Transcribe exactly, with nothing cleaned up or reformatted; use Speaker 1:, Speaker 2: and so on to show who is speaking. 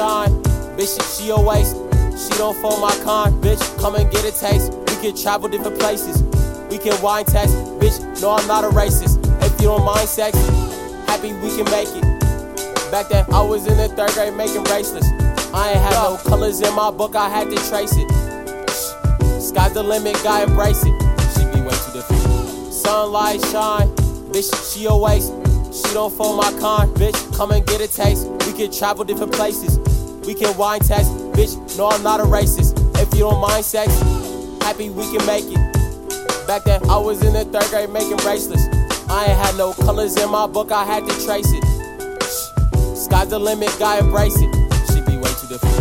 Speaker 1: shine. Bitch, she, she always, she don't fall my con. Bitch, come and get a taste. We can travel different places. We can wine text. Bitch, no, I'm not a racist. If you don't mind sex, happy we can make it. Back then, I was in the third grade making bracelets. I ain't had no colors in my book, I had to trace it. Sky's the limit, guy, embrace it. She be way too different. Sunlight shine. Bitch, she always, she don't fall my con. Bitch, come and get a taste. We can travel different places. We can wine test. Bitch, no, I'm not a racist. If you don't mind sex, happy we can make it. Back then, I was in the third grade making bracelets. I ain't had no colors in my book, I had to trace it. Sky's the limit, guy, embrace it. She be way too different.